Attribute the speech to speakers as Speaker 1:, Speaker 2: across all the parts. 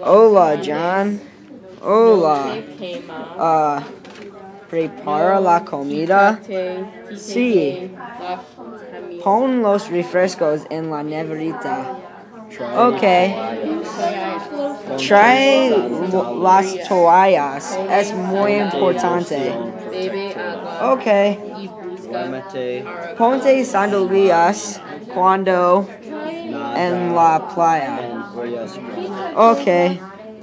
Speaker 1: Hola, John. Hola. Prepara la comida. Sí. Pon los refrescos en la neverita. Okay. Trae las toallas. Es muy importante. Okay. Ponte sandalias cuando en la playa. Okay.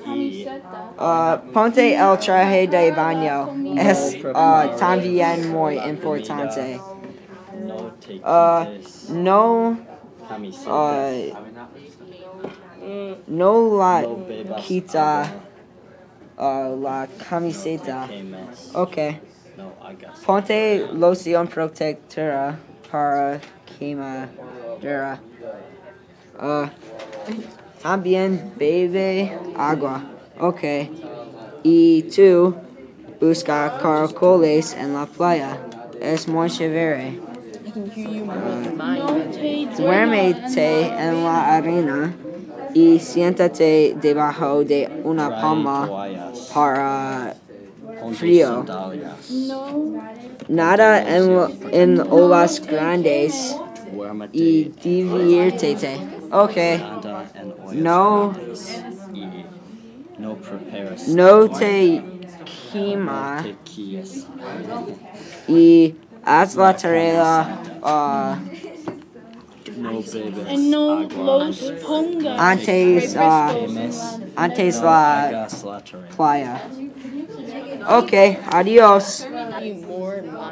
Speaker 1: Ponte el traje de baño. Es también muy importante. No la quita la camiseta. Okay. Ponte loción protectora para quemadura. También bebe agua. Okay. Y tú busca caracoles en la playa. Es muy chévere. Duérmete en la arena y siéntate debajo de una palma para frío. Nada en olas grandes y diviértete. Okay. No te quema y haz la tarea
Speaker 2: no los pongas
Speaker 1: antes la playa. Okay, adiós.